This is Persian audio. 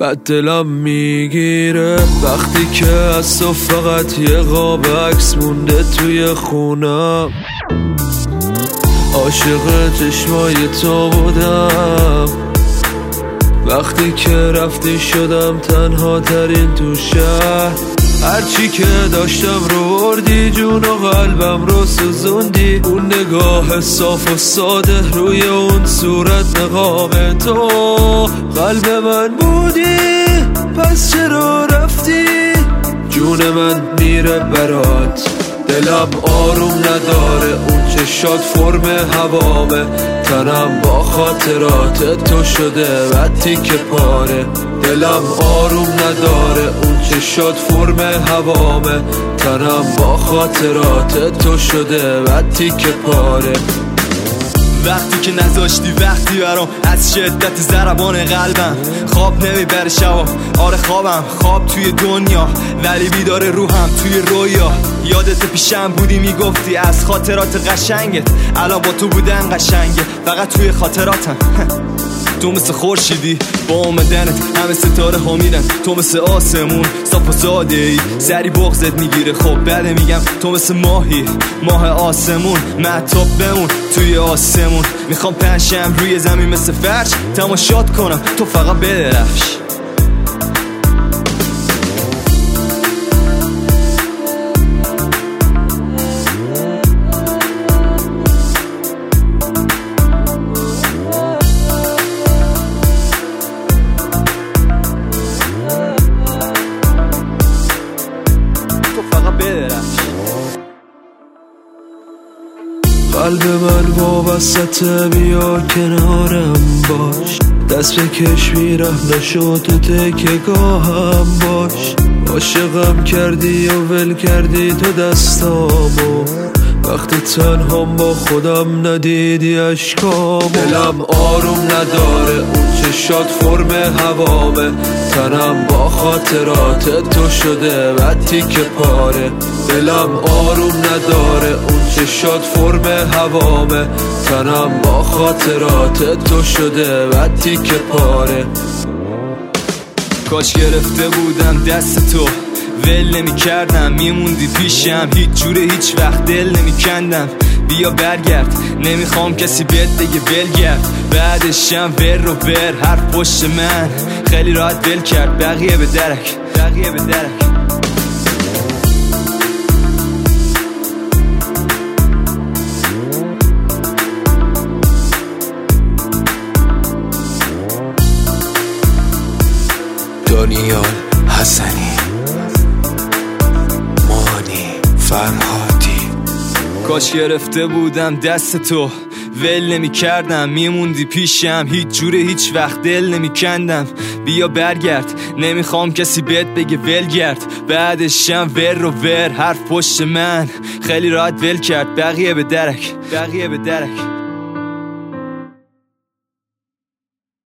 بعد دلم میگیره وقتی که از تو فقط یه قاب عکس مونده توی خونم. عاشق چشمای تو بودم، وقتی که رفتی شدم تنها ترین تو شهر. هرچی که داشتم رو بردی، جون و قلبم رو سوزوندی. اون نگاه صاف و ساده روی اون صورت نقاب تو قلب من بودی، پس چرا رفتی؟ جون من میره برات، دلم آروم نداره. اون چشات فرم هوامه، تنم با خاطرات تو شده بعد تیکه پاره. دلم آروم نداره، اون چشات فرم هوامه، تنم با خاطرات تو شده بعد تیکه پاره. وقتی که نذاشتی وقتی برام، از شدت ضربان قلبم خواب نمیبره شبا. آره خوابم خواب توی دنیا، ولی بیداره روحم توی رویا. یادت پیشم بودی میگفتی از خاطرات قشنگت، الان با تو بودن قشنگه فقط توی خاطراتم. تو مثل خورشیدی با اومدنت همه ستاره ها میرن، تو مثل آسمون صاف و ساده ای سری بغضت میگیره. خب بله میگم تو مثل ماهی، ماه آسمون مهتاب بمون توی آسمون. میخوام پنشم روی زمین مثل فرش تماشات کنم، تو فقط بدرخش. قلب من وابسته، بیا کنارم باش. دست بکش میرم نشو تو تکیه‌گاهم باش. عاشقم کردی و ول کردی تو دستامو، وقتی تنهام با خودم ندیدی اشکامو. دلم آروم نداره، اون چشات فرم هوامه، تنم با خاطرات تو شده بعد تیکه پاره. دلم آروم نداره، اون چشات فرم هوامه، تنم با خاطرات تو شده بعد تیکه پاره. کاش گرفته بودم دست تو، ول نمی کردم میموندی پیشم، هیچ جوره هیچ وقت دل نمی کندم. بیا برگرد، نمیخوام کسی بهت بگه ولگرد. بعدشم ور و ور حرف پشت من خیلی راحت ول کرد. بقیه به درک، بقیه به درک. دانیال حسنی، مانی فرهادی. کاش گرفته بودم دست تو، ول نمی کردم میموندی پیشم، هیچ جوره هیچ وقت دل نمی کندم. بیا برگرد، نمیخوام کسی بهت بگه ولگرد. بعدشم ور و ور حرف پشت من خیلی راحت ول کرد. بقیه به درک، بقیه به درک.